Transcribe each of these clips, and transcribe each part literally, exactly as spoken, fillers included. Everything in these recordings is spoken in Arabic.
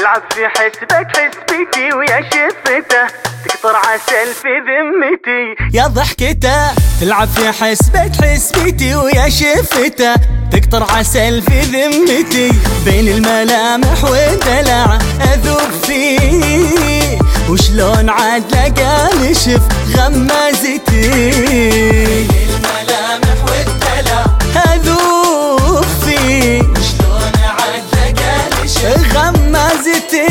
تلعب في حسبك حسبتي ويا شفته تقطر عسل في ذمتي. يا ضحكته تلعب في حسبك حسبتي ويا شفته تقطر عسل في ذمتي. بين الملامح والدلع اذوب فيه وشلون عاد لقى نشف غمازتي. بين الملامح والدلع اذوب فيه وشلون عاد لقى نشف غمازتي.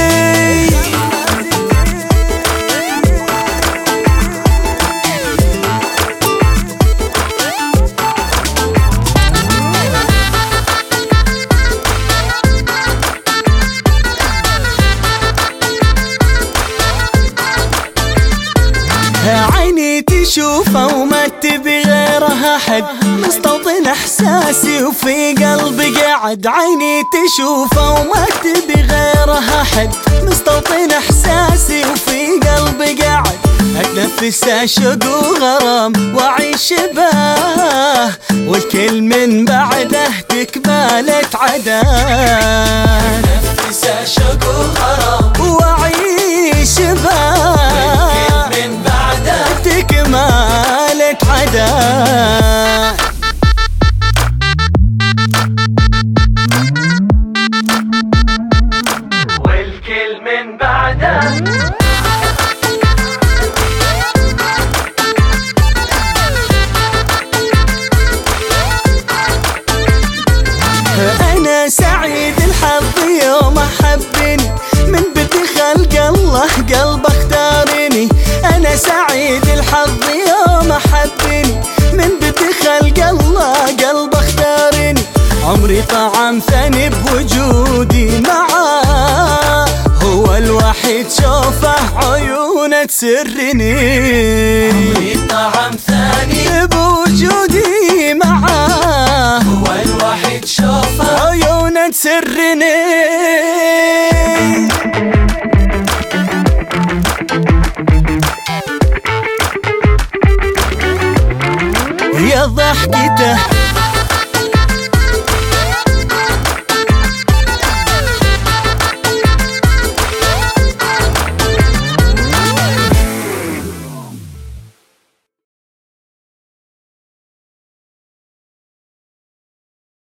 عيني تشوفه وما تبي غيرها حد مستوطن احساسي وفي قلبي قاعد. عيني تشوفه وما تبي غيرها حد مستوطن احساسي وفي قلبي قاعد. اتنفس عشق وغرام واعيش باه والكل من بعده تكمالة عدا. اتنفس عشق وغرام واعيش باه تكمالة عدا. والكل من بعده أنا سعيد الحظ يوم أحبني من بدي خلق الله قلب اختارني. أنا سعيد الحظ يوم أحبني من بدي خلق الله قلب اختارني. عمري طعم ثاني بوجودي معاه هو الوحيد شوفه عيونه تسرني. عمري طعم ثاني بوجودي معاه هو الوحيد شوفه عيونه تسرني.